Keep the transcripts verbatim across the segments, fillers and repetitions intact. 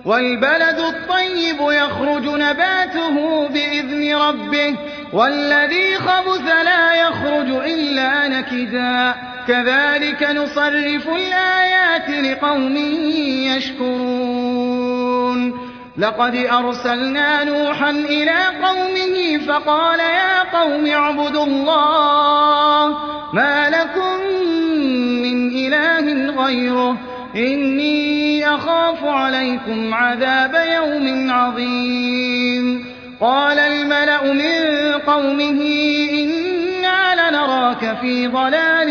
والبلد الطيب يخرج نباته بإذن ربه والذي خبث لا يخرج إلا نكدا كذلك نصرف الآيات لقوم يشكرون لقد أرسلنا نوحا إلى قومه فقال يا قوم اعبدوا الله ما لكم من إله غيره إني أخاف عليكم عذاب يوم عظيم قال الملأ من قومه إنا لنراك في ضلال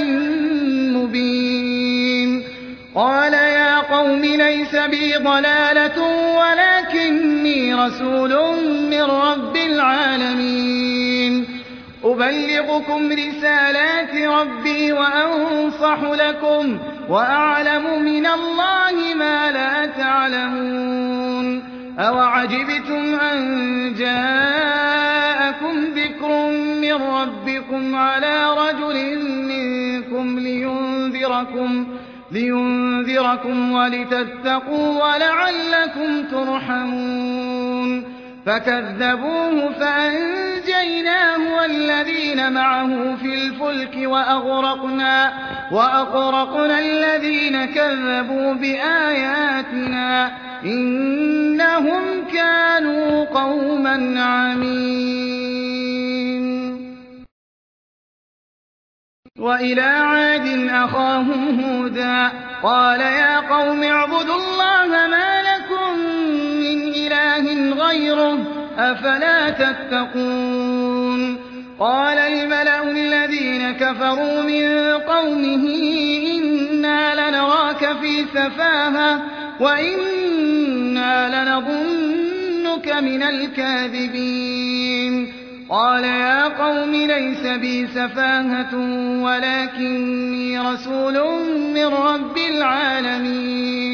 مبين قال يا قوم ليس بي ضلالة ولكني رسول من رب العالمين أبلغكم رسالات ربي وأنصح لكم وأعلم من الله ما لا تعلمون أوعجبتم أن جاءكم ذكر من ربكم على رجل منكم لينذركم لينذركم ولتتقوا ولعلكم ترحمون فكذبوه فأنجيناه والذين معه في الفلك وأغرقنا, وأغرقنا الذين كذبوا بآياتنا إنهم كانوا قوما عمين وإلى عاد أخاهم هودا قال يا قوم اعبدوا الله ما لكم من إله غيره أفلا تتقون قال الملأ الذين كفروا من قومه إنا لنراك في سفاهة وإنا لنظنك من الكاذبين قال يا قوم ليس بي سفاهة ولكني رسول من رب العالمين